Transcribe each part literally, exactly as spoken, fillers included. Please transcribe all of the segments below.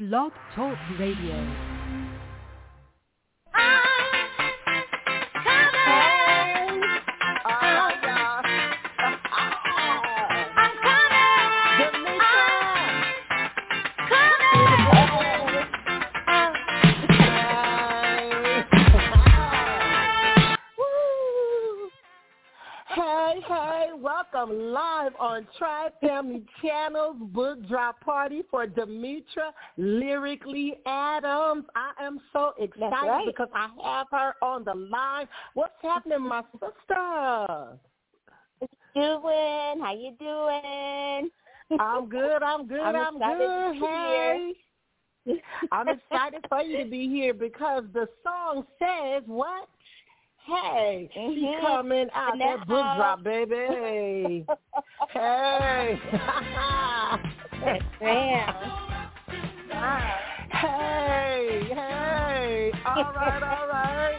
Blog Talk Radio. Live on Tribe Family Channel's Book Drop Party for Demetra Lyrically Adams. I am so excited right. because I have her on the line. What's happening, my sister? Doing? How you doing? I'm good. I'm good. I'm, I'm good. Hey. I'm excited for you to be here because the song says what? Hey, mm-hmm. She's coming out now. that book drop, baby. Hey. Yes, ma'am. Wow. Hey, hey. All right, all right.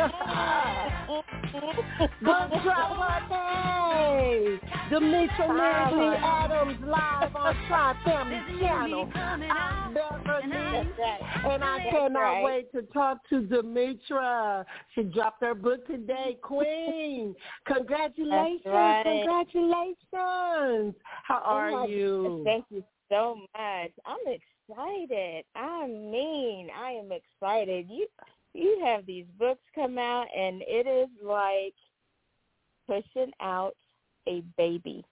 Book drop party. Demetra Lyrically Adams live on Tribe Family Channel. I'm Beverly, and I That's cannot right. wait to talk to Demetra. She dropped her book today, Queen. Congratulations, right. congratulations. How are oh, you? Thank you so much. I'm excited. I mean, I am excited. You you have these books come out, and it is like pushing out a baby.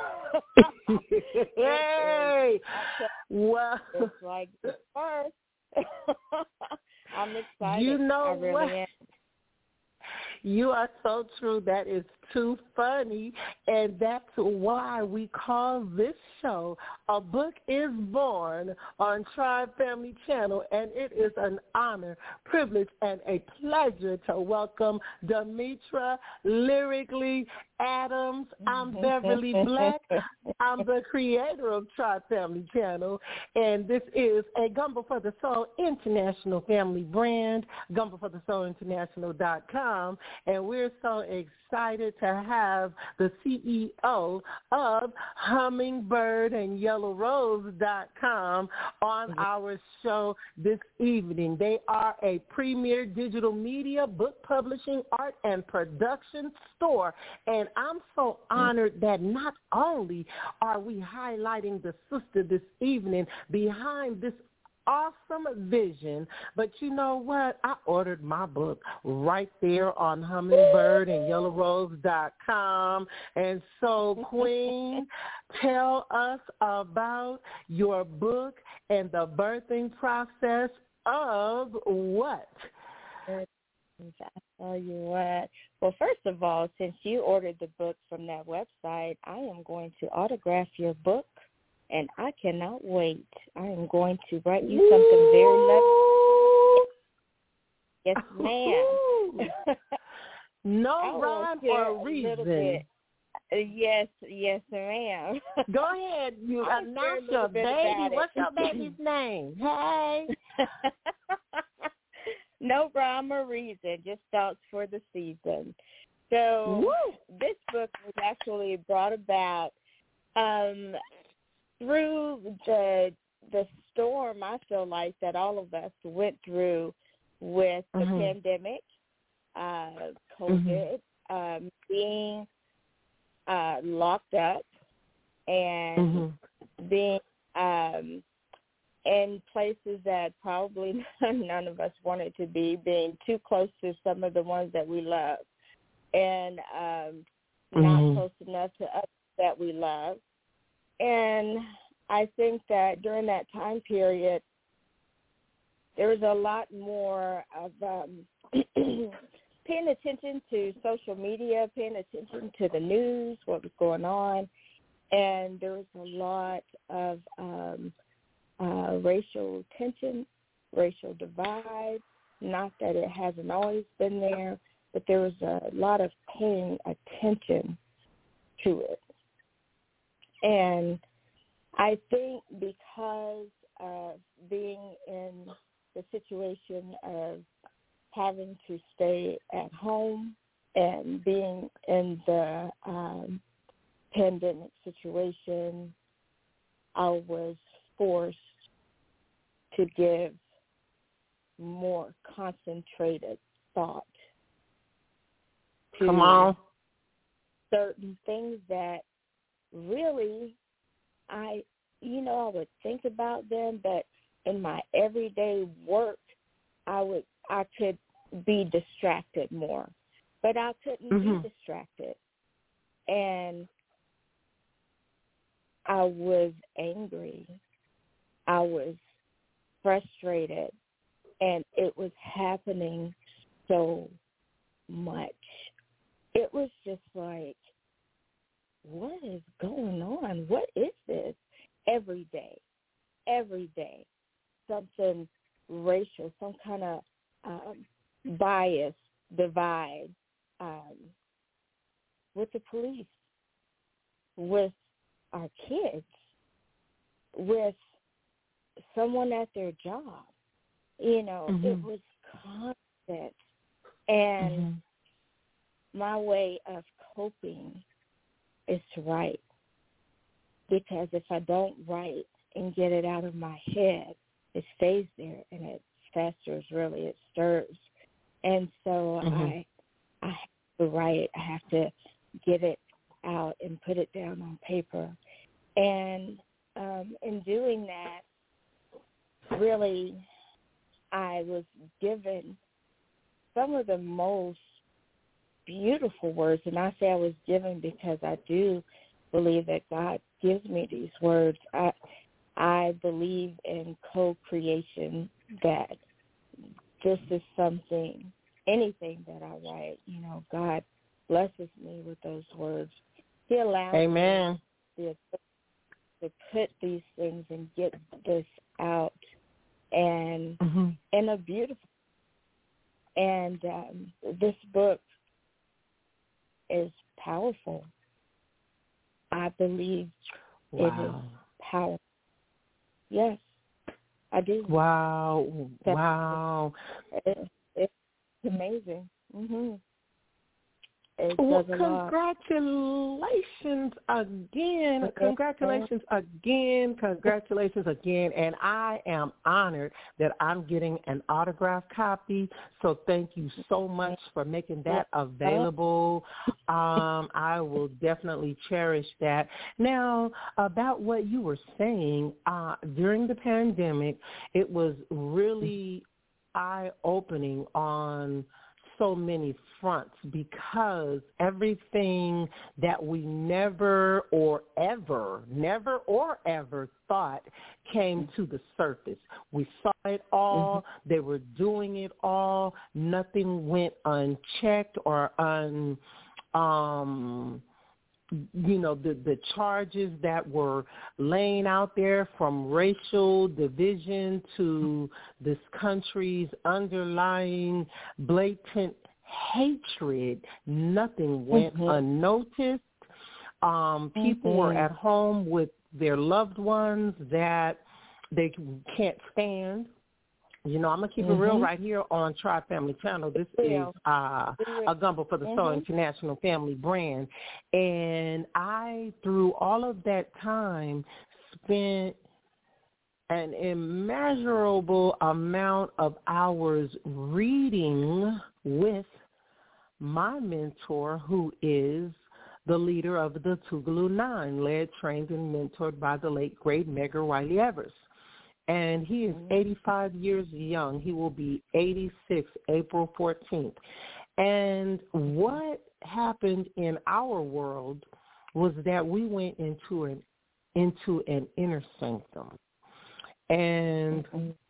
Hey, well, it's like the first. I'm excited. You know I really what? am. You are so true. That is too funny. And that's why we call this show A Book is Born on Tribe Family Channel. And it is an honor, privilege, and a pleasure to welcome Demetra Lyrically Adams. I'm Beverly Black. I'm the creator of Tribe Family Channel. And this is a Gumbo for the Soul International family brand, gumbo for the soul international dot com. And we're so excited to have the C E O of Hummingbird and Yellow Rose dot com on our show this evening. They are a premier digital media, book publishing, art, and production store. And I'm so honored that not only are we highlighting the sister this evening behind this awesome vision, but you know what? I ordered my book right there on Hummingbird and Yellow Rose dot com. And so, Queen, tell us about your book and the birthing process of what? I tell you what. Well, first of all, since you ordered the book from that website, I am going to autograph your book. And I cannot wait. I am going to write you something very lovely. Yes, ma'am. No rhyme or reason. Yes, yes, ma'am. Go ahead. You I'll announce share your a little bit baby. about What's it. your baby's name? Hey. No rhyme or reason, just thoughts for the season. So Woo. This book was actually brought about um, through the the storm, I feel like, that all of us went through with the mm-hmm. pandemic, uh, COVID, mm-hmm. um, being uh, locked up, and mm-hmm. being um, in places that probably none of us wanted to be, being too close to some of the ones that we love, and um, mm-hmm. not close enough to others that we love. And I think that during that time period, there was a lot more of um, paying attention to social media, paying attention to the news, what was going on, and there was a lot of um, uh, racial tension, racial divide. Not that it hasn't always been there, but there was a lot of paying attention to it. And I think because of being in the situation of having to stay at home and being in the um, pandemic situation, I was forced to give more concentrated thought to Come on. certain things that really I, you know, I would think about them, but in my everyday work, I would, I could be distracted more, but I couldn't Mm-hmm. be distracted. And I was angry. I was frustrated, and it was happening so much. It was just like, what is going on? What is this? Every day, every day, something racial, some kind of um, bias, divide um, with the police, with our kids, with someone at their job. You know, Mm-hmm. it was constant. And Mm-hmm. my way of coping is to write. Because if I don't write and get it out of my head, it stays there and it festers, really, it stirs. And so Mm-hmm. I I have to write. I have to get it out and put it down on paper. And um, in doing that, really, I was given some of the most beautiful words. And I say I was given because I do believe that God gives me these words. I I believe in co-creation, that this is something, anything that I write, you know, God blesses me with those words. He allows Amen. me to, to put these things and get this out, and Mm-hmm. in a beautiful, and um, this book is powerful. I believe Wow. it is powerful. Yes, I do. Wow. That, Wow. it, it's amazing. Mm-hmm. It Well, does a lot. congratulations again. Congratulations again. Congratulations again. And I am honored that I'm getting an autographed copy. So thank you so much for making that available. Um, I will definitely cherish that. Now, about what you were saying, uh, during the pandemic, it was really eye-opening on so many fronts, because everything that we never or ever, never or ever thought came to the surface. We saw it all. Mm-hmm. They were doing it all. Nothing went unchecked or un, um, you know, the, the charges that were laying out there, from racial division to this country's underlying blatant hatred, nothing went mm-hmm. unnoticed. Um, people mm-hmm. were at home with their loved ones that they can't stand. You know, I'm going to keep mm-hmm. it real right here on Tri Family Channel. This is uh, a Gumbo for the mm-hmm. Soul International Family brand. And I, through all of that time, spent an immeasurable amount of hours reading with my mentor, who is the leader of the Tougaloo Nine, led, trained, and mentored by the late, great Medgar Wiley Evers. And he is eighty-five years young. He will be eighty-six April fourteenth. And what happened in our world was that we went into an into an inner sanctum. And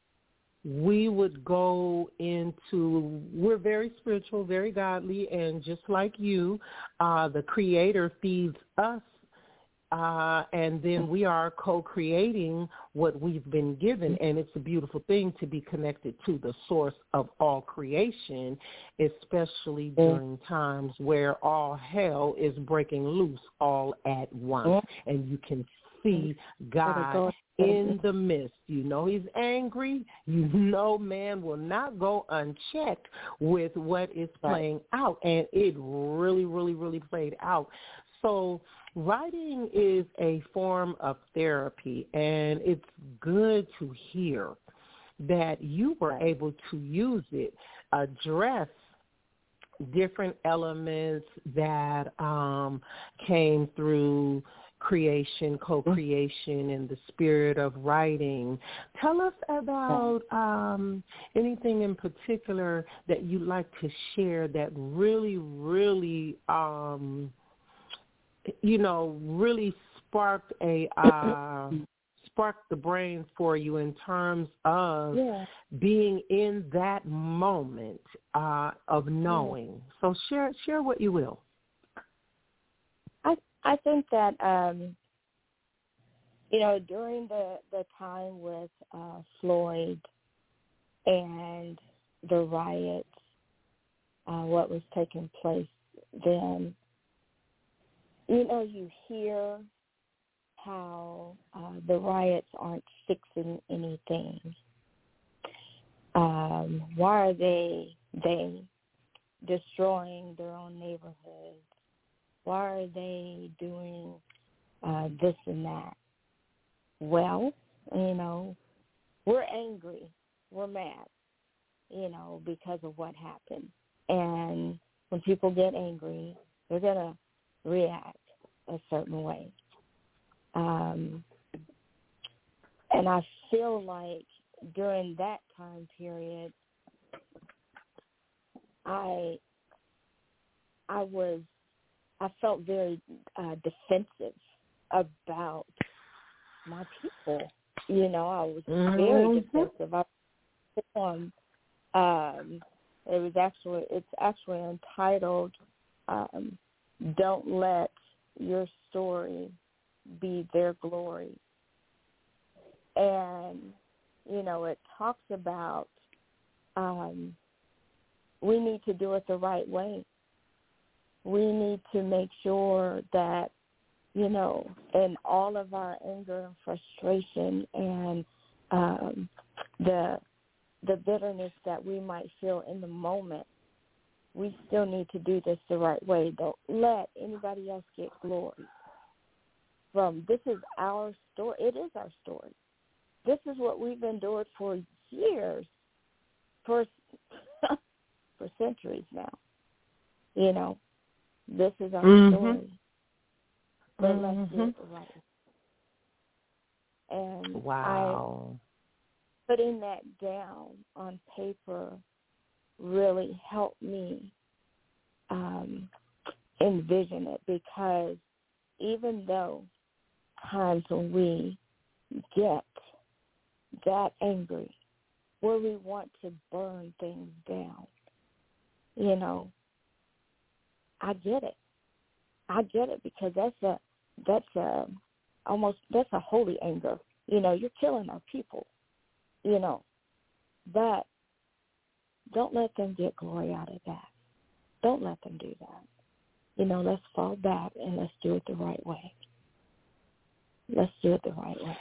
we would go into, we're very spiritual, very godly, and just like you, uh, the Creator feeds us. Uh, and then we are co-creating what we've been given, and it's a beautiful thing to be connected to the source of all creation, especially during times where all hell is breaking loose all at once, and you can see God in the midst. You know he's angry. You know man will not go unchecked with what is playing out, and it really, really, really played out. So writing is a form of therapy, and it's good to hear that you were able to use it, address different elements that um, came through creation, co-creation, and the spirit of writing. Tell us about um, anything in particular that you'd like to share that really, really, um, you know, really sparked a uh, sparked the brain for you in terms of yeah. being in that moment uh, of knowing. Yeah. So share share what you will. I I think that um, you know, during the, the time with uh, Floyd and the riots, uh, what was taking place then, you know, you hear how uh, the riots aren't fixing anything. Um, why are they they destroying their own neighborhoods? Why are they doing uh, this and that? Well, you know, we're angry. We're mad, you know, because of what happened. And when people get angry, they're going to react a certain way. Um, and I feel like during that time period, I I was I felt very uh, defensive about my people. You know, I was mm-hmm. very defensive. I um, um, it was actually it's actually entitled um, "Don't Let Your Story Be Their Glory," and you know, it talks about um, we need to do it the right way. We need to make sure that, you know, in all of our anger and frustration and um, the the bitterness that we might feel in the moment, we still need to do this the right way. Don't let anybody else get glory from this is our story. It is our story. This is what we've endured for years, for for centuries now. You know, this is our mm-hmm. story. But mm-hmm. let's do it the right way. And wow. I, putting that down on paper really helped me um, envision it, because even though times when we get that angry, where we want to burn things down, you know, I get it. I get it, because that's a that's a almost that's a holy anger. You know, you're killing our people. You know, but don't let them get glory out of that. Don't let them do that. You know, let's fall back and let's do it the right way. Let's do it the right way.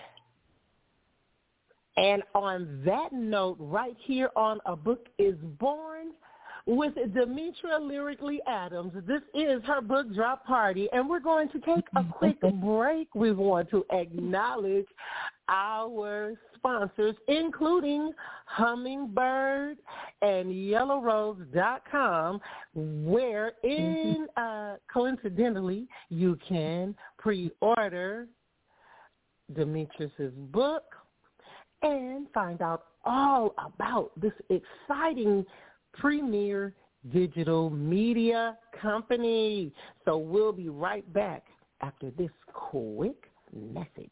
And on that note, right here on A Book is Born with Demetria Lyrically Adams, this is her book drop party, and we're going to take a quick break. We want to acknowledge our sponsors, including Hummingbird and Yellow Rose dot com, where in uh, coincidentally you can pre-order Demetrius's book and find out all about this exciting premier digital media company. So we'll be right back after this quick message.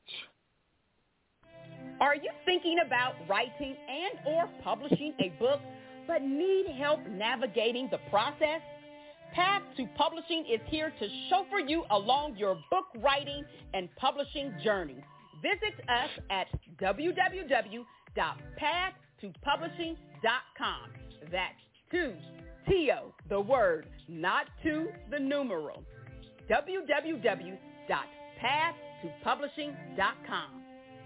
Are you thinking about writing and or publishing a book but need help navigating the process? Path to Publishing is here to chauffeur you along your book writing and publishing journey. Visit us at w w w dot path to publishing dot com. That's two, T O, the word, not two, the numeral. w w w dot path to publishing dot com.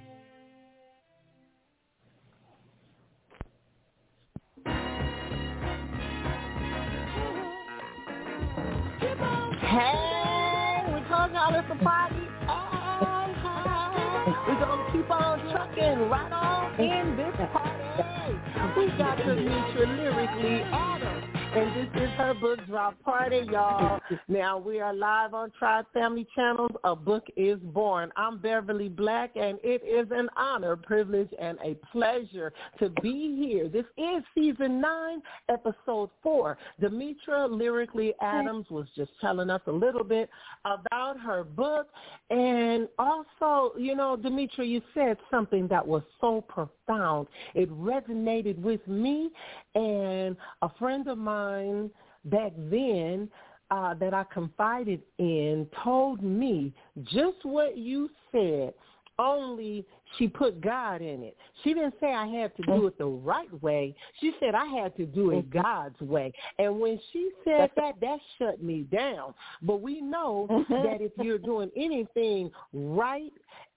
Hey, we told y'all it's a party. Hey, hey. We're going to keep on trucking right on in this Party! We got Demetra Lyrically Adams, and this is her book drop party, y'all. Now, we are live on Tribe Family Channels. A Book is Born. I'm Beverly Black, and it is an honor, privilege, and a pleasure to be here. This is Season nine, Episode four. Demetra Lyrically Adams was just telling us a little bit about her book, and also, you know, Demetra, you said something that was so profound. It resonated with me, and a friend of mine back then uh, that I confided in told me just what you said, only she put God in it. She didn't say I had to do it the right way. She said I had to do it God's way. And when she said that, that shut me down. But we know that if you're doing anything right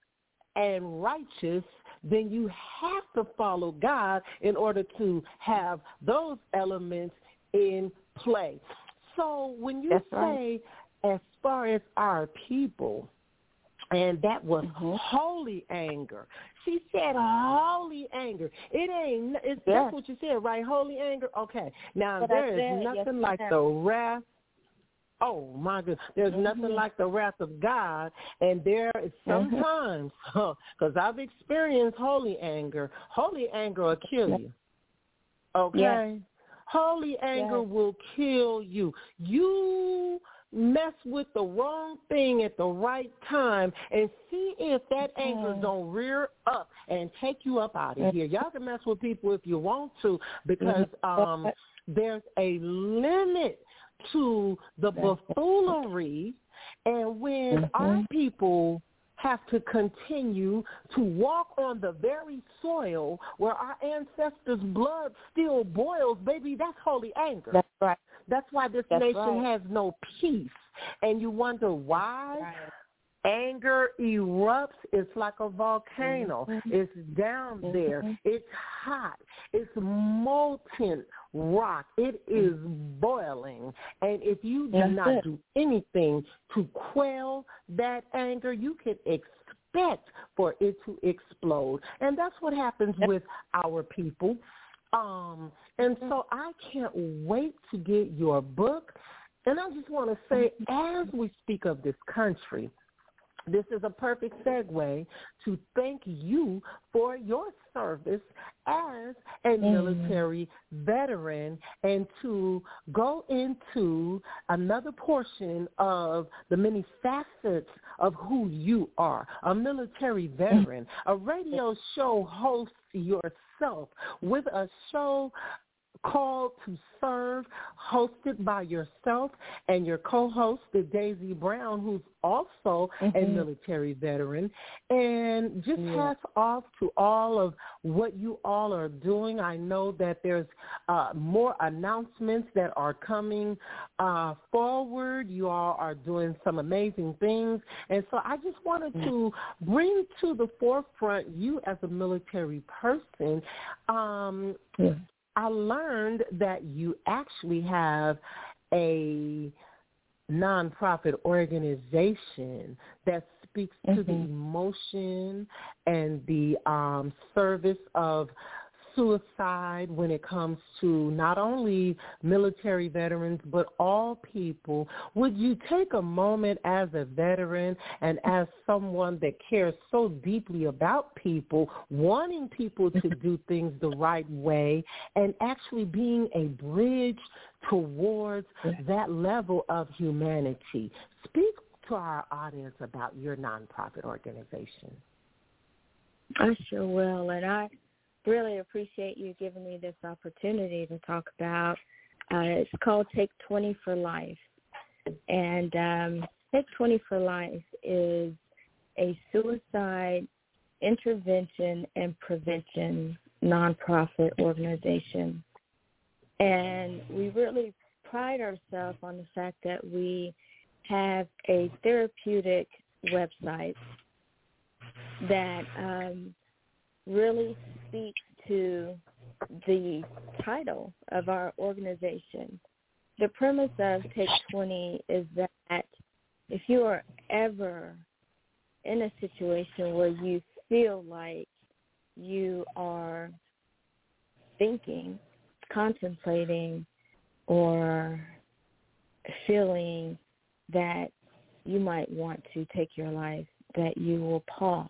and righteous, then you have to follow God in order to have those elements in play. So when you That's say, right, as far as our people, and that was mm-hmm. holy anger. She said holy anger. It ain't, it's, yeah. that's what you said, right? Holy anger? Okay. Now, but there is said, nothing yes, like the wrath. Oh, my goodness. There's mm-hmm. nothing like the wrath of God. And there is sometimes, because mm-hmm. I've experienced holy anger, holy anger will kill you. Okay? Yes. Holy anger yes. will kill you. You mess with the wrong thing at the right time and see if that anger don't rear up and take you up out of here. Y'all can mess with people if you want to, because um, there's a limit to the buffoonery, and when mm-hmm. our people have to continue to walk on the very soil where our ancestors' blood still boils, baby, that's holy anger. That's right. That's why this that's nation right. has no peace. And you wonder why right. anger erupts. It's like a volcano. Mm-hmm. It's down mm-hmm. there. It's hot. It's molten rock. It is boiling. And if you do That's not it. do anything to quell that anger, you can expect for it to explode. And that's what happens with our people. Um, and so I can't wait to get your book. And I just want to say, as we speak of this country, this is a perfect segue to thank you for your service as a mm. military veteran, and to go into another portion of the many facets of who you are, a military veteran, a radio show host yourself with a show called To Serve, hosted by yourself and your co-host, Daisy Brown, who's also mm-hmm. a military veteran. And just yeah. hats off to all of what you all are doing. I know that there's uh, more announcements that are coming uh, forward. You all are doing some amazing things. And so I just wanted mm-hmm. to bring to the forefront you as a military person. Um, yeah. I learned that you actually have a nonprofit organization that speaks mm-hmm. to the emotion and the um, service of suicide when it comes to not only military veterans but all people. Would you take a moment as a veteran and as someone that cares so deeply about people, wanting people to do things the right way, and actually being a bridge towards that level of humanity? Speak to our audience about your nonprofit organization. I sure will, and I really appreciate you giving me this opportunity to talk about. Uh, it's called Take twenty for Life, and um, Take twenty for Life is a suicide intervention and prevention nonprofit organization, and we really pride ourselves on the fact that we have a therapeutic website that um, really speaks to the title of our organization. The premise of Take twenty is that if you are ever in a situation where you feel like you are thinking, contemplating, or feeling that you might want to take your life, that you will pause.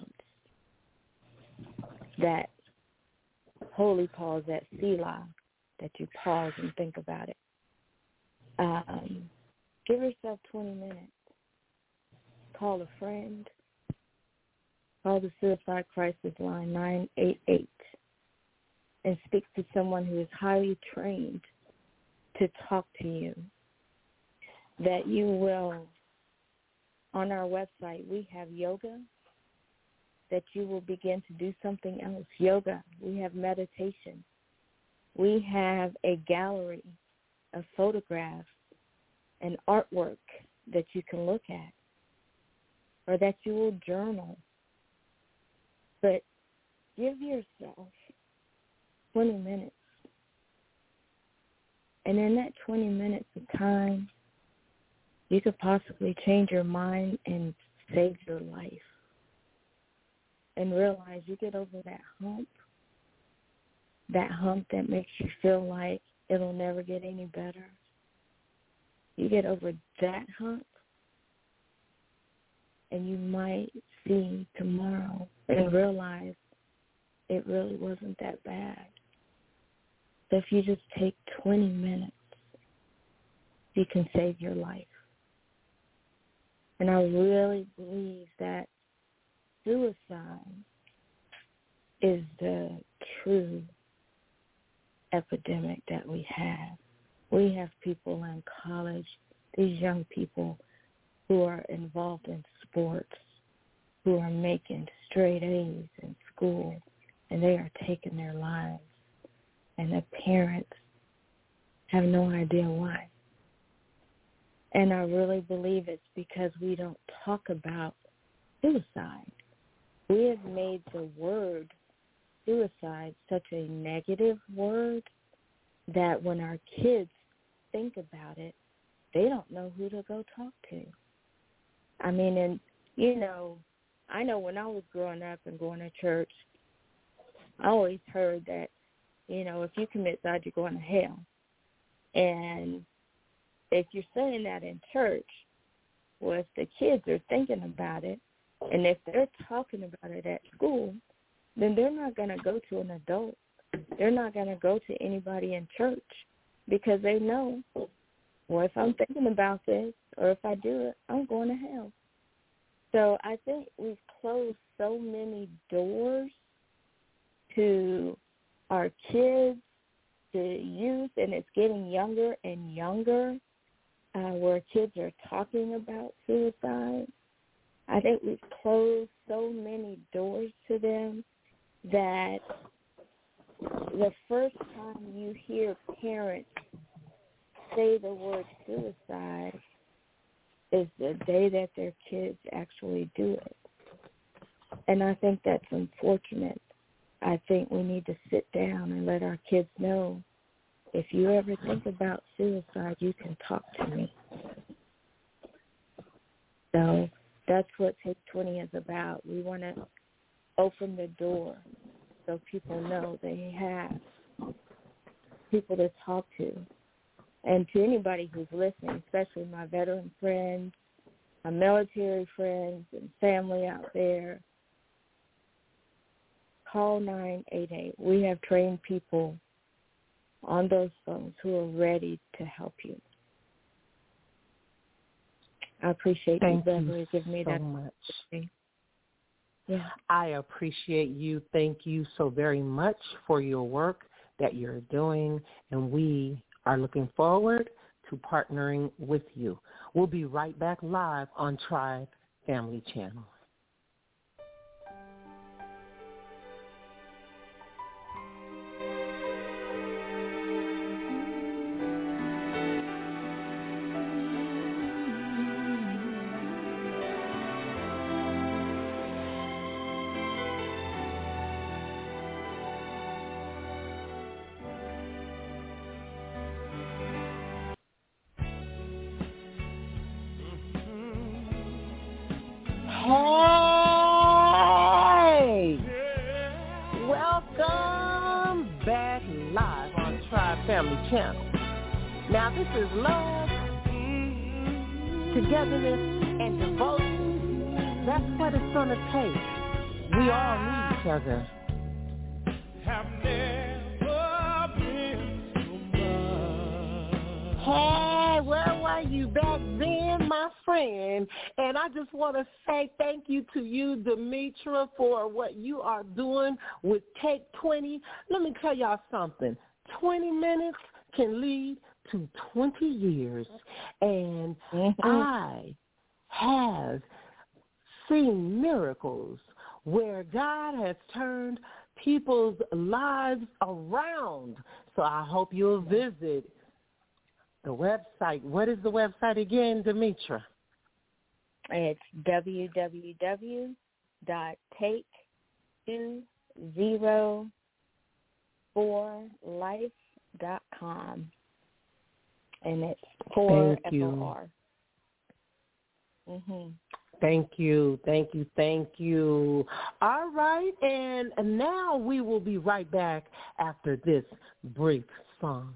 That holy pause, that Selah, that you pause and think about it. Um, give yourself twenty minutes. Call a friend. Call the Suicide Crisis Line nine eight eight and speak to someone who is highly trained to talk to you. That you will, on our website, we have yoga, that you will begin to do something else. Yoga, we have meditation. We have a gallery of photographs and artwork that you can look at, or that you will journal. But give yourself twenty minutes. And in that twenty minutes of time, you could possibly change your mind and save your life. And realize you get over that hump, that hump that makes you feel like it'll never get any better. You get over that hump, and you might see tomorrow and realize it really wasn't that bad. So if you just take twenty minutes, you can save your life. And I really believe that suicide is the true epidemic that we have. We have people in college, these young people who are involved in sports, who are making straight A's in school, and they are taking their lives. And the parents have no idea why. And I really believe it's because we don't talk about suicide. We have made the word suicide such a negative word that when our kids think about it, they don't know who to go talk to. I mean, and, you know, I know when I was growing up and going to church, I always heard that, you know, if you commit suicide, you're going to hell. And if you're saying that in church, well, if the kids are thinking about it, and if they're talking about it at school, then they're not going to go to an adult. They're not going to go to anybody in church because they know, well, if I'm thinking about this or if I do it, I'm going to hell. So I think we've closed so many doors to our kids, to youth, and it's getting younger and younger, uh, where kids are talking about suicide. I think we've closed so many doors to them that the first time you hear parents say the word suicide is the day that their kids actually do it. And I think that's unfortunate. I think we need to sit down and let our kids know, if you ever think about suicide, you can talk to me. So that's what Take twenty is about. We want to open the door so people know they have people to talk to. And to anybody who's listening, especially my veteran friends, my military friends and family out there, call nine eight eight. We have trained people on those phones who are ready to help you. I appreciate Thank you, Beverly, giving me so that much. Yeah. I appreciate you. Thank you so very much for your work that you're doing, and we are looking forward to partnering with you. We'll be right back live on Tribe Family Channel. Hey! Welcome back live on Tribe Family Channel. Now, this is love, togetherness, and devotion. That's what it's going to take. We all need each other. Have never been so much. Hey, where were you back then, my friend? And I just want to say thank you to you, Demetra, for what you are doing with Take twenty. Let me tell y'all something. twenty minutes can lead to twenty years. And mm-hmm. I have seen miracles where God has turned people's lives around. So I hope you'll visit the website. What is the website again, Demetra? It's w w w dot take two zero four life dot com. And it's for F O R. Mm-hmm. Thank you, thank you, thank you. All right, and now we will be right back after this brief song.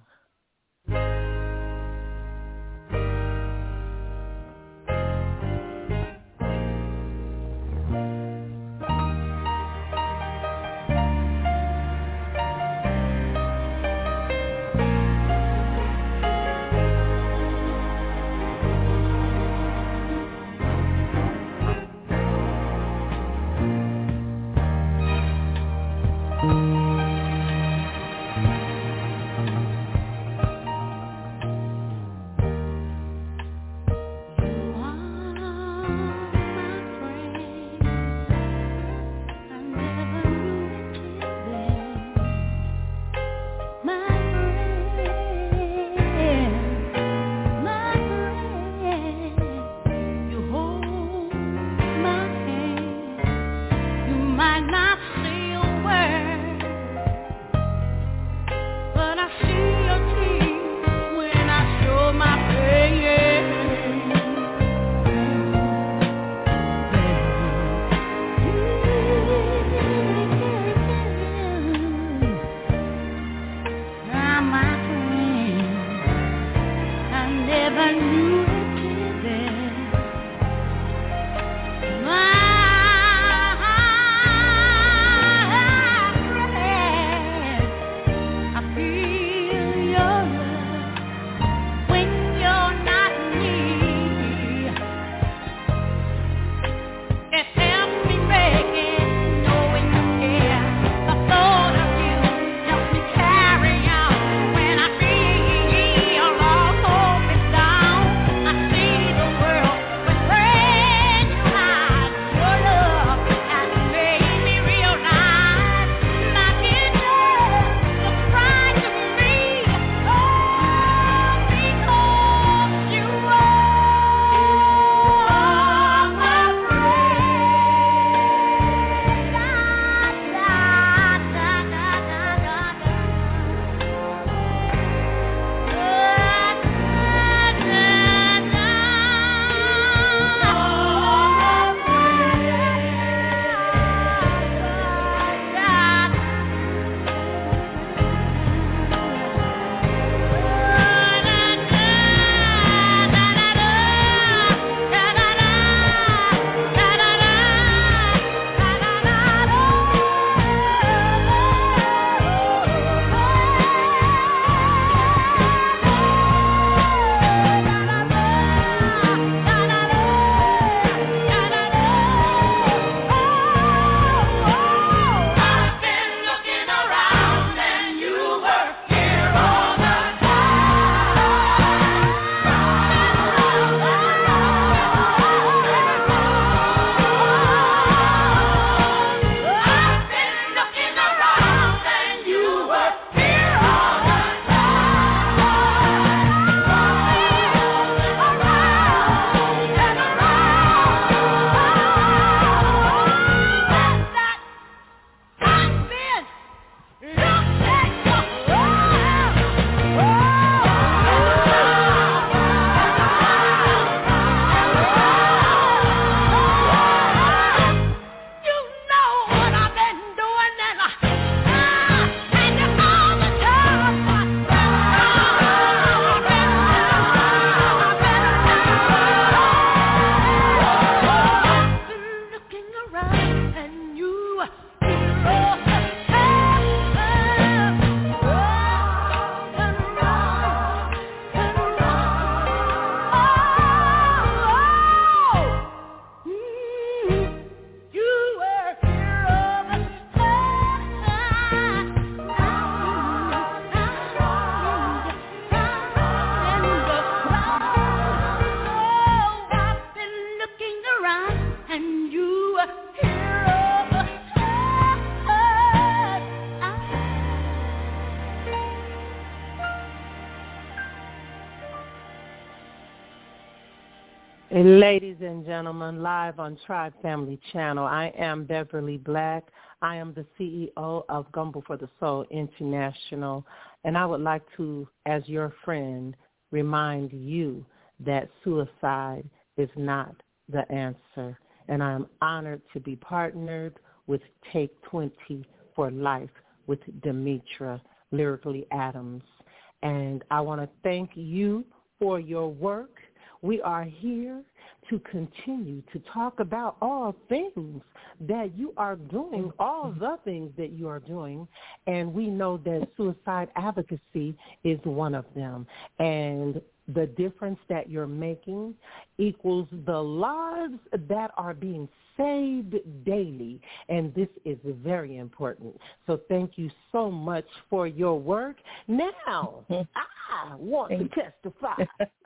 Ladies and gentlemen, live on Tribe Family Channel, I am Beverly Black. I am the C E O of Gumbo for the Soul International, and I would like to, as your friend, remind you that suicide is not the answer. And I am honored to be partnered with Take twenty for Life with Demetra Lyrically Adams. And I want to thank you for your work. We are here to continue to talk about all things that you are doing, all the things that you are doing, and we know that suicide advocacy is one of them. And the difference that you're making equals the lives that are being saved daily, and this is very important. So thank you so much for your work. Now, I want to testify.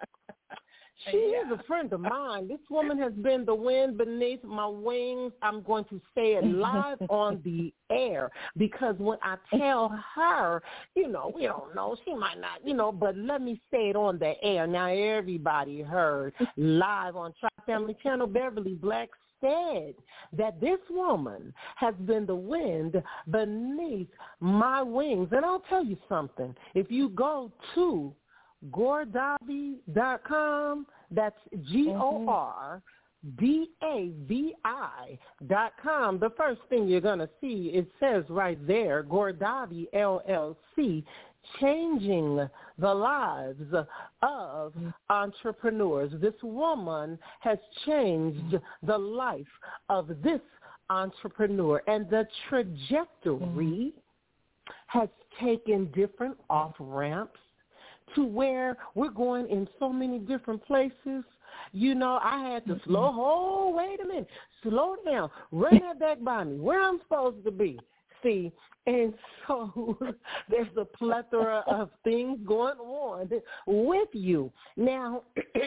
She is a friend of mine. This woman has been the wind beneath my wings. I'm going to say it live on the air because when I tell her, you know, we don't know, she might not, you know, but let me say it on the air. Now everybody heard live on Tri Family Channel. Beverly Black said that this woman has been the wind beneath my wings. And I'll tell you something. If you go to Gordavi dot com, that's G O R D A V I dot com. The first thing you're going to see, it says right there, Gordavi L L C, changing the lives of entrepreneurs. This woman has changed the life of this entrepreneur, and the trajectory has taken different off-ramps to where we're going in so many different places. You know, I had to slow, oh, wait a minute, slow down, run that back by me, where I'm supposed to be. See, and so there's a plethora of things going on with you. Now,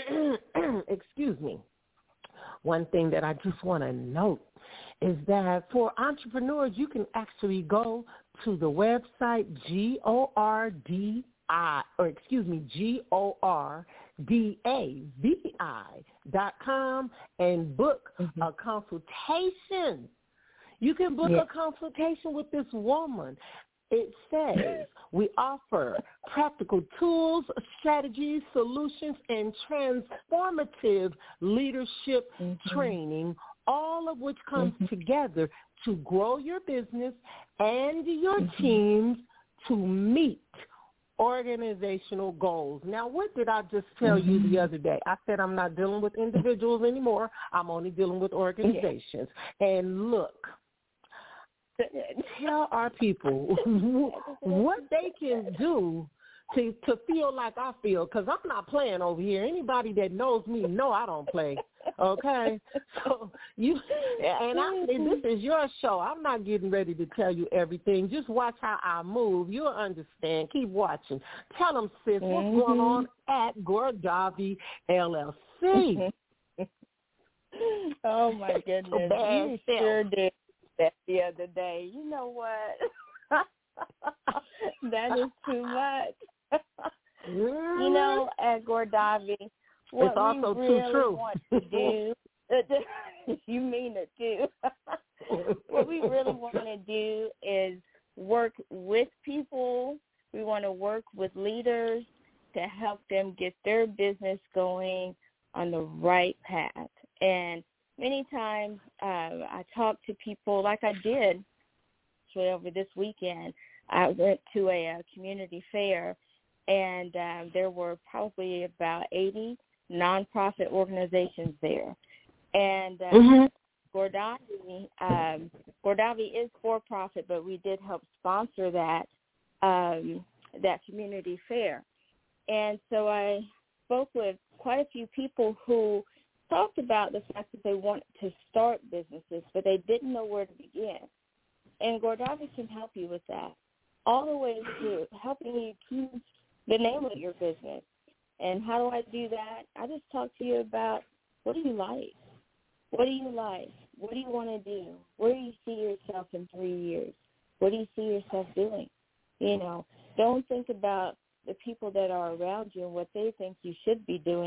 excuse me, one thing that I just want to note is that for entrepreneurs, you can actually go to the website G O R D I, or excuse me, G O R D A V I dot com and book mm-hmm. a consultation. You can book yeah. a consultation with this woman. It says we offer practical tools, strategies, solutions, and transformative leadership mm-hmm. training, all of which comes mm-hmm. together to grow your business and your mm-hmm. teams to meet organizational goals. Now, what did I just tell mm-hmm. you the other day? I said I'm not dealing with individuals anymore. I'm only dealing with organizations. Yeah. And look, tell our people what they can do to to feel like I feel, because I'm not playing over here. Anybody that knows me know I don't play. Okay, so you and I, this is your show. I'm not getting ready to tell you everything. Just watch how I move. You'll understand. Keep watching. Tell them, sis, mm-hmm. what's going on at Gordavi L L C. Oh my goodness, you sure did that the other day. You know what? That is too much. You know, at Gordavi, what it's also we really too true. want to do, you mean it too. What we really want to do is work with people. We want to work with leaders to help them get their business going on the right path. And many times uh, I talk to people like I did actually over this weekend. I went to a, a community fair, and um, there were probably about eighty nonprofit organizations there. And uh, mm-hmm. Gordavi, um, Gordavi is for-profit, but we did help sponsor that um, that community fair. And so I spoke with quite a few people who talked about the fact that they wanted to start businesses, but they didn't know where to begin. And Gordavi can help you with that, all the way to helping you keep the name of your business. And how do I do that? I just talk to you about, what do you like? What do you like? What do you want to do? Where do you see yourself in three years? What do you see yourself doing? You know, don't think about the people that are around you and what they think you should be doing.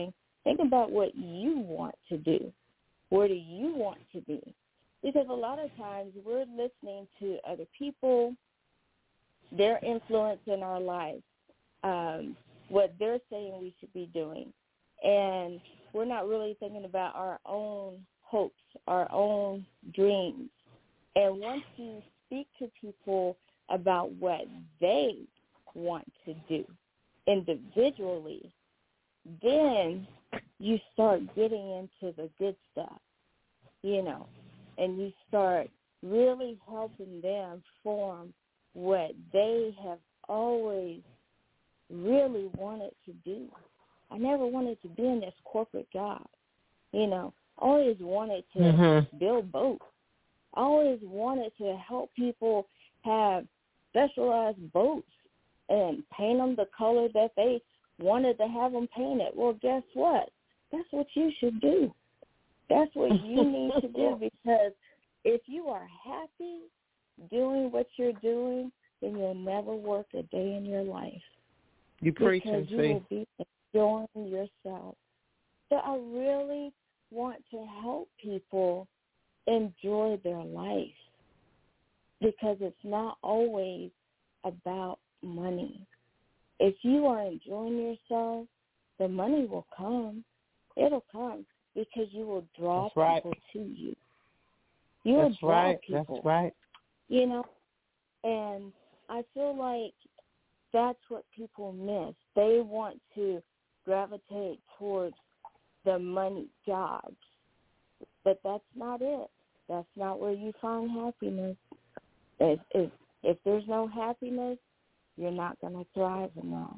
Think about what you want to do. Where do you want to be? Because a lot of times we're listening to other people, their influence in our lives, um, what they're saying we should be doing. And we're not really thinking about our own hopes, our own dreams. And once you speak to people about what they want to do individually, then you start getting into the good stuff, you know, and you start really helping them form what they have always really wanted to do. I never wanted to be in this corporate job, you know. I always wanted to mm-hmm. build boats. I always wanted to help people have specialized boats and paint them the color that they wanted to have them painted. Well, guess what? That's what you should do. That's what you need to do, because if you are happy doing what you're doing, then you'll never work a day in your life. You preaching, because you will be enjoying yourself. So I really want to help people enjoy their life, because it's not always about money. If you are enjoying yourself, the money will come. It'll come because you will draw That's right. people to you. You will That's draw right. people. That's right. You know, and I feel like that's what people miss. They want to gravitate towards the money jobs, but that's not it. That's not where you find happiness. If, if, if there's no happiness, you're not going to thrive in that.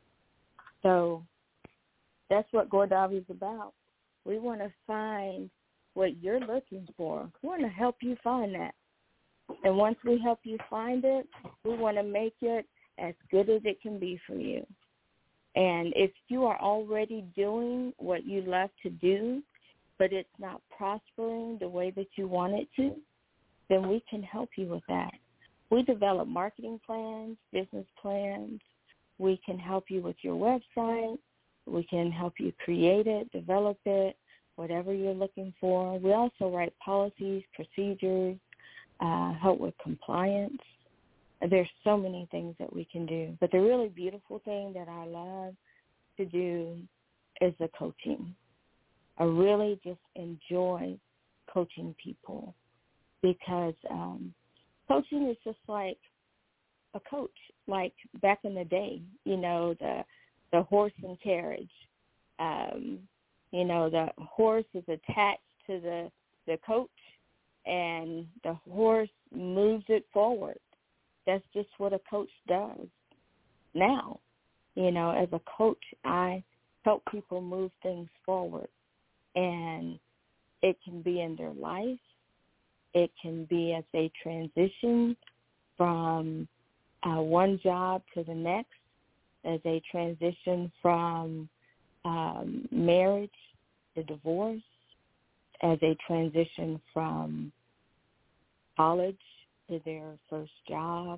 So that's what Gourdavi is about. We want to find what you're looking for. We want to help you find that. And once we help you find it, we want to make it as good as it can be for you. And if you are already doing what you love to do, but it's not prospering the way that you want it to, then we can help you with that. We develop marketing plans, business plans. We can help you with your website. We can help you create it, develop it, whatever you're looking for. We also write policies, procedures, uh, help with compliance. There's so many things that we can do. But the really beautiful thing that I love to do is the coaching. I really just enjoy coaching people because um, coaching is just like a coach, like back in the day, you know, the the horse and carriage. Um, you know, the horse is attached to the, the coach, and the horse moves it forward. That's just what a coach does now. You know, as a coach, I help people move things forward. And it can be in their life. It can be as they transition from uh, one job to the next, as they transition from um, marriage to divorce, as they transition from college to their first job.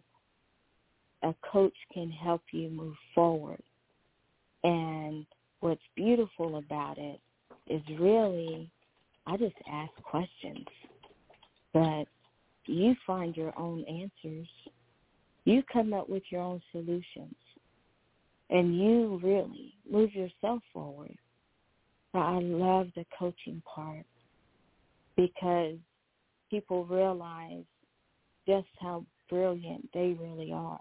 A coach can help you move forward. And what's beautiful about it is really, I just ask questions, but you find your own answers. You come up with your own solutions, and you really move yourself forward. But I love the coaching part because people realize just how brilliant they really are.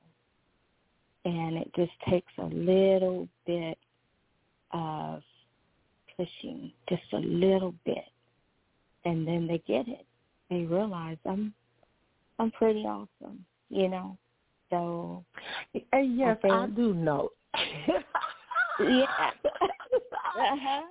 And it just takes a little bit of pushing, just a little bit, and then they get it. They realize I'm, I'm pretty awesome, you know. So, and yes, I, think, I do know. Yeah. Uh-huh.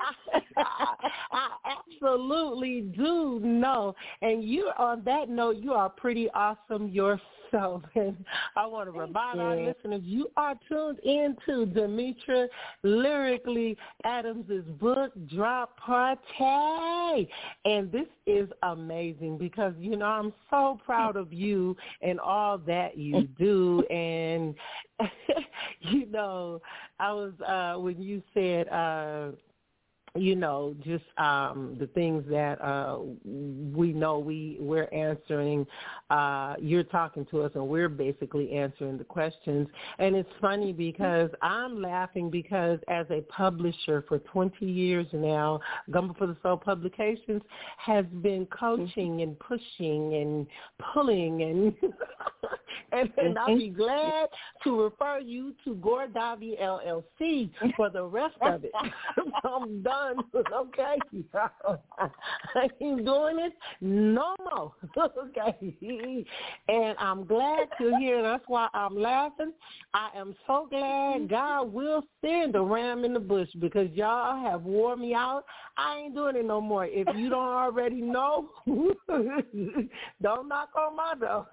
I absolutely do know. And you, on that note, you are pretty awesome yourself. And I want to remind our listeners, you are tuned into Demetra Lyrically Adams' book drop party. And this is amazing because, you know, I'm so proud of you and all that you do. And, you know, I was, uh, when you said, uh, you know, just um, the things that uh, we know we, we're answering. Uh, you're talking to us, and we're basically answering the questions. And it's funny because I'm laughing because as a publisher for twenty years now, Gumbo for the Soul Publications has been coaching and pushing and pulling, and and, and I'll be glad to refer you to Gordavi L L C for the rest of it. I'm done. Okay, I ain't doing it no more. Okay, and I'm glad to hear. That's why I'm laughing. I am so glad God will send a ram in the bush because y'all have wore me out. I ain't doing it no more. If you don't already know, don't knock on my door.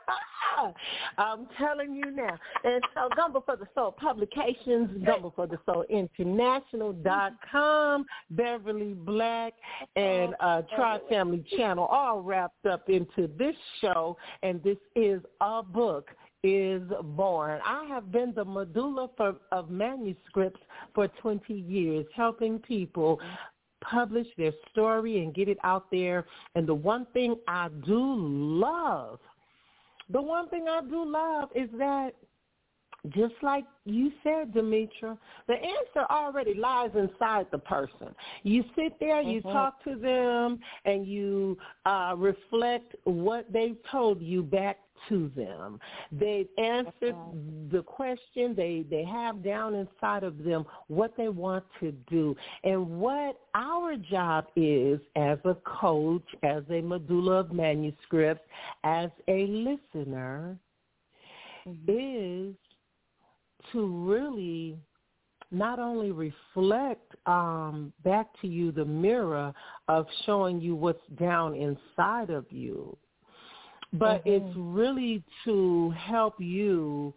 I'm telling you now. And so Gumbo for the Soul Publications, Gumbo for the Soul International dot com, Beverly Black, and uh, Tri-Family Channel all wrapped up into this show, and this is a book is born. I have been the medulla for, of manuscripts for twenty years, helping people publish their story and get it out there. And the one thing I do love, the one thing I do love is that, just like you said, Demetra, the answer already lies inside the person. You sit there, you mm-hmm. talk to them, and you uh, reflect what they've told you back to them. They've answered right. the question. They, they have down inside of them what they want to do. And what our job is as a coach, as a medulla of manuscripts, as a listener, mm-hmm. is to really not only reflect um, back to you the mirror of showing you what's down inside of you, but mm-hmm. it's really to help you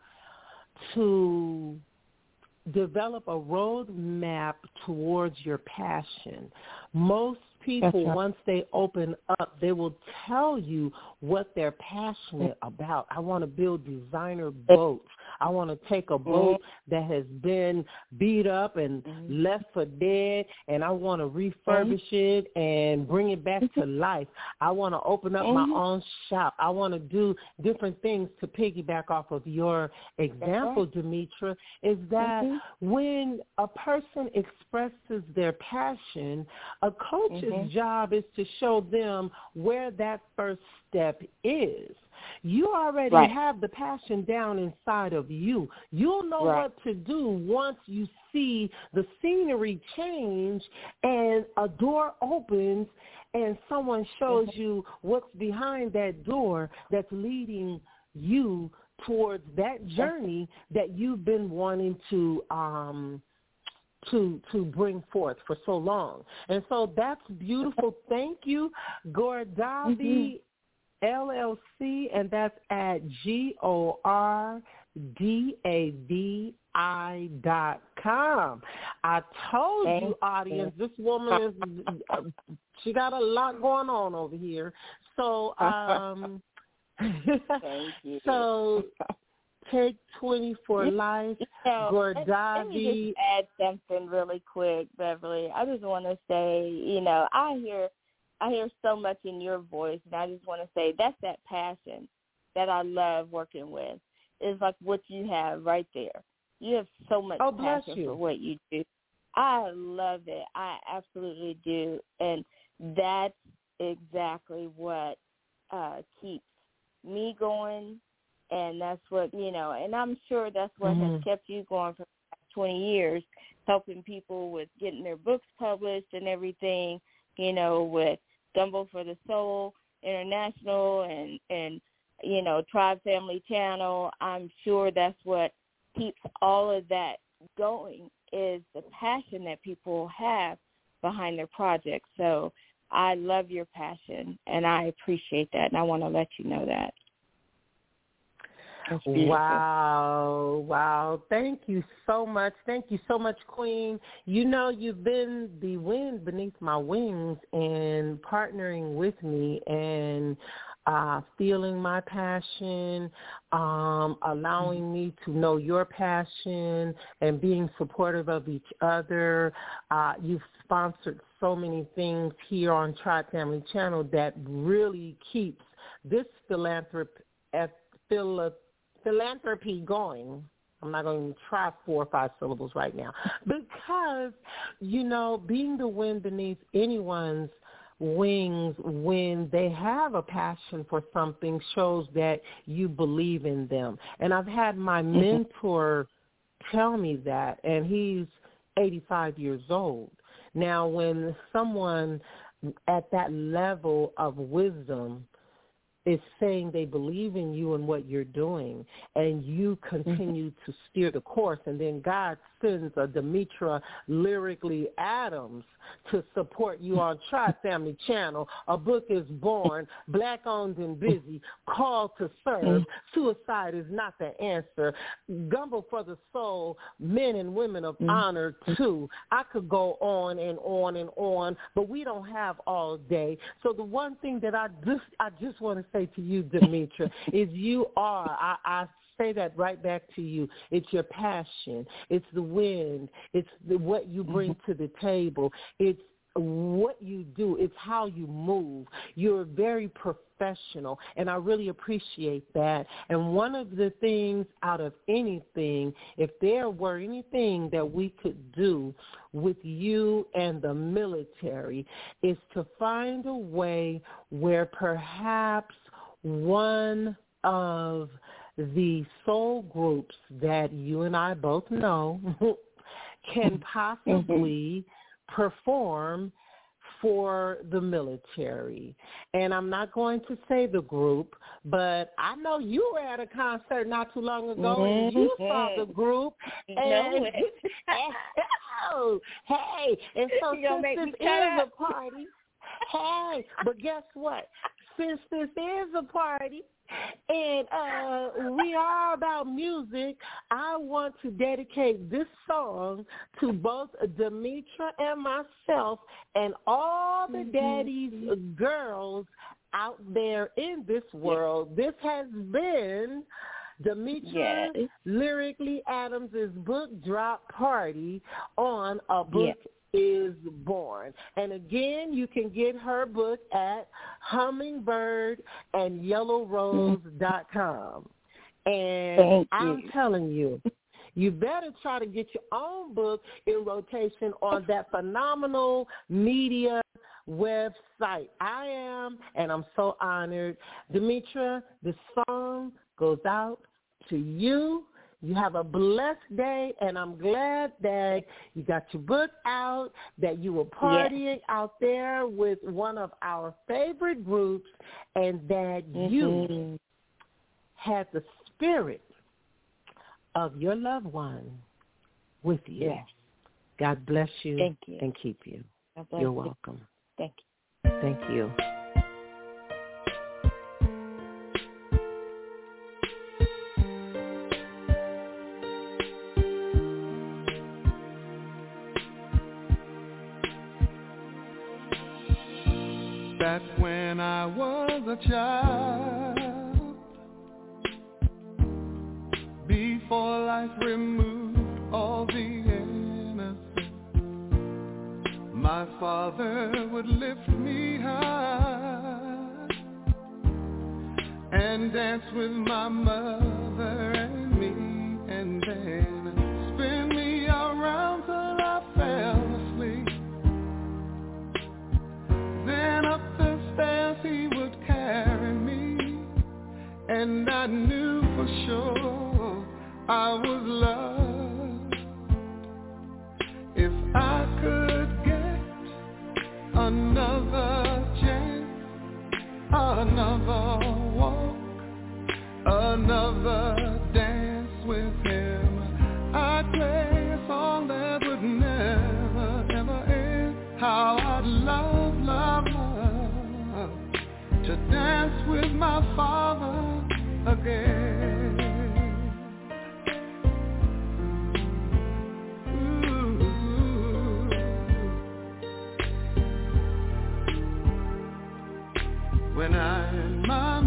to develop a roadmap towards your passion. Most people, right. once they open up, they will tell you what they're passionate about. I want to build designer boats. I want to take a boat that has been beat up and mm-hmm. left for dead, and I want to refurbish mm-hmm. it and bring it back to life. I want to open up mm-hmm. my own shop. I want to do different things to piggyback off of your example, right. Demetra, is that mm-hmm. when a person expresses their passion, a coach's mm-hmm. job is to show them where that first step is. You already right. have the passion down inside of you. You'll know right. what to do once you see the scenery change and a door opens and someone shows mm-hmm. you what's behind that door that's leading you towards that journey that you've been wanting to um to to bring forth for so long. And so that's beautiful. Thank you, Gordavi mm-hmm. L L C, and that's at G O R D A V I dot com. I told Thank you, audience, you. This woman is, uh, she got a lot going on over here. So, um, Thank you. so Take twenty for Life, you know, Gordavi. Let me just add something really quick, Beverly. I just want to say, you know, I hear I hear so much in your voice, and I just want to say that's that passion that I love working with. It's like what you have right there. You have so much oh, passion you. for what you do. I love it. I absolutely do. And that's exactly what uh, keeps me going, and that's what, you know, and I'm sure that's what mm-hmm. has kept you going for twenty years, helping people with getting their books published and everything, you know, with Gumbo for the Soul International and, and you know, Tri-Family Channel. I'm sure that's what keeps all of that going, is the passion that people have behind their projects. So I love your passion, and I appreciate that, and I want to let you know that. Wow, wow. Thank you so much. Thank you so much, Queen. You know, you've been the wind beneath my wings and partnering with me and uh, feeling my passion, um, allowing me to know your passion, and being supportive of each other. Uh, you've sponsored so many things here on Tribe Family Channel that really keeps this philanthrop- phila- philanthropy going. I'm not going to try four or five syllables right now. Because, you know, being the wind beneath anyone's wings when they have a passion for something shows that you believe in them. And I've had my mm-hmm. mentor tell me that, and he's eighty-five years old. Now, when someone at that level of wisdom is saying they believe in you and what you're doing, and you continue mm-hmm. to steer the course, and then God sends a Demetra Lyrically Adams to support you on Tribe Family Channel. A book is born, Black-owned and busy, called to serve. Suicide is not the answer. Gumbo for the soul, men and women of mm-hmm. honor, too. I could go on and on and on, but we don't have all day. So the one thing that I just, I just want to say to you, Demetra, is you are, I, I say that right back to you. It's your passion. It's the wind. It's the, what you bring mm-hmm. to the table. It's what you do. It's how you move. You're very professional, and I really appreciate that. And one of the things out of anything, if there were anything that we could do with you and the military, is to find a way where perhaps one of the soul groups that you and I both know can possibly perform for the military. And I'm not going to say the group, but I know you were at a concert not too long ago, mm-hmm. and you saw the group. And, oh, hey, and so since this is a party, hey, but guess what? Since this is a party, and uh, we are about music, I want to dedicate this song to both Demetra and myself and all the daddies, mm-hmm. girls out there in this world. Yes. This has been Demetra yes. Lyrically Adams' book drop party on A Book yes. is Born. And again, you can get her book at hummingbird and yellow rose dot com. And I'm telling you, you better try to get your own book in rotation on that phenomenal media website. I am, and I'm so honored. Demetra, the song goes out to you. You have a blessed day, and I'm glad that you got your book out, that you were partying yes. out there with one of our favorite groups, and that mm-hmm. you had the spirit of your loved one with you. Yes. God bless you, Thank you. and keep you. You're you. welcome. Thank you. Thank you. Back when I was a child, before life removed all the innocence, my father would lift me high and dance with my mother and me, and then spin me around till I fell asleep. Then up the stairs he would carry me, and I knew for sure I was loved. If I could get another chance, another walk, another dance with him, I'd play a song that would never, ever end. How I'd love, love, love to dance with my father again. Ooh. When I in my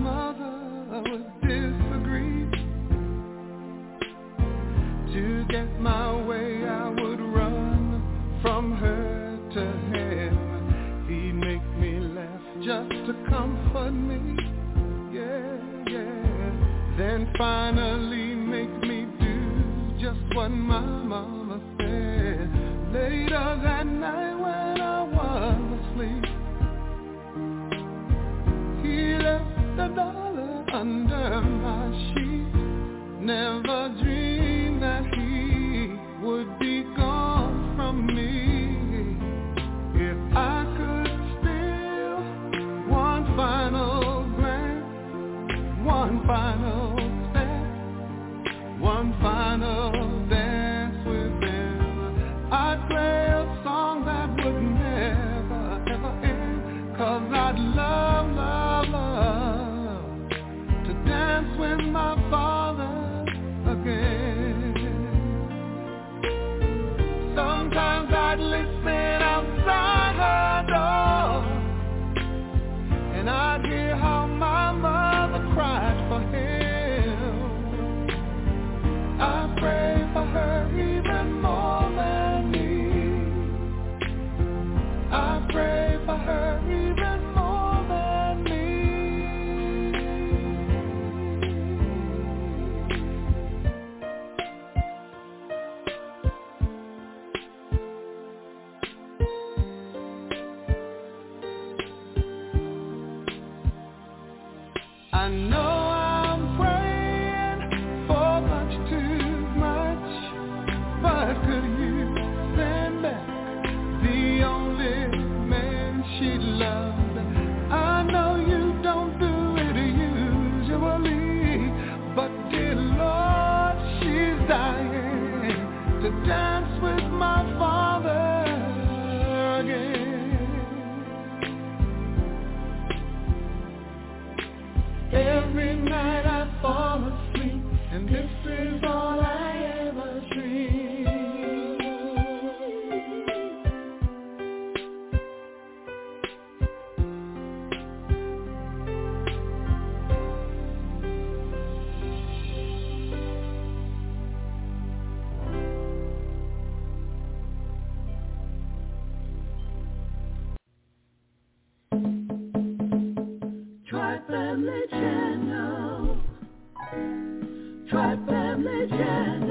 my way, I would run from her to him. He'd make me laugh just to comfort me, yeah, yeah. Then finally make me do just what my mama said. Later that night when I was asleep, he left a dollar under my sheet. Never dreamed that he would be gone from me. If I could steal one final glance, one final step, one final dance with him, I'd play a song that would never, ever end. Cause I'd love, love, love to dance with my father again. Sometimes I'd listen outside her door, and I'd hear how my mother cried for him. I pray for her even more than me. I pray for her even more than me. I know I'm praying for much too much, but could you send back the only man she loved? I know you don't do it usually, but dear Lord, she's dying to dance with my father again. Every night I fall asleep, and this is all I ever dream. Tri Family Channel. Tri Family Channel.